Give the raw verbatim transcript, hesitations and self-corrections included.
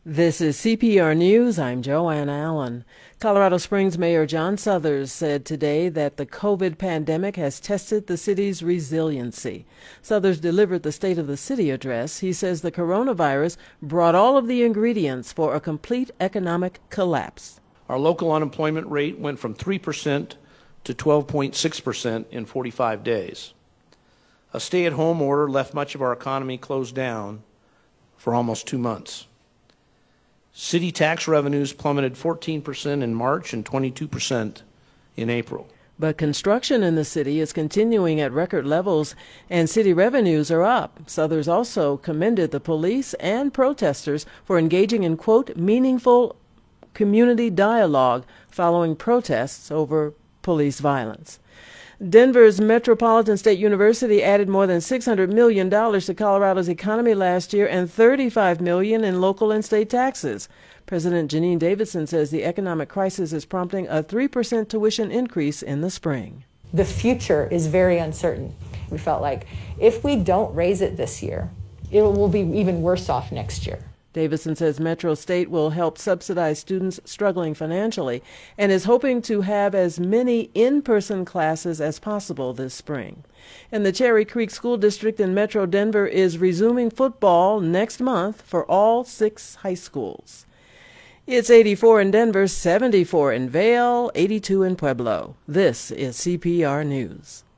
This is C P R News. I'm Joanne Allen. Colorado Springs Mayor John Suthers said today that the COVID pandemic has tested the city's resiliency. Suthers delivered the State of the City address. He says the coronavirus brought all of the ingredients for a complete economic collapse. Our local unemployment rate went from three percent to twelve point six percent in forty-five days. A stay-at-home order left much of our economy closed down for almost two months. City tax revenues plummeted fourteen percent in March and twenty-two percent in April. But construction in the city is continuing at record levels, and city revenues are up. Suthers also commended the police and protesters for engaging in, quote, meaningful community dialogue following protests over police violence. Denver's Metropolitan State University added more than six hundred million dollars to Colorado's economy last year and thirty-five million dollars in local and state taxes. President Janine Davidson says the economic crisis is prompting a three percent tuition increase in the spring. The future is very uncertain. We felt like if we don't raise it this year, it will be even worse off next year. Davidson says Metro State will help subsidize students struggling financially and is hoping to have as many in-person classes as possible this spring. And the Cherry Creek School District in Metro Denver is resuming football next month for all six high schools. It's eighty-four in Denver, seventy-four in Vail, eighty-two in Pueblo. This is C P R News.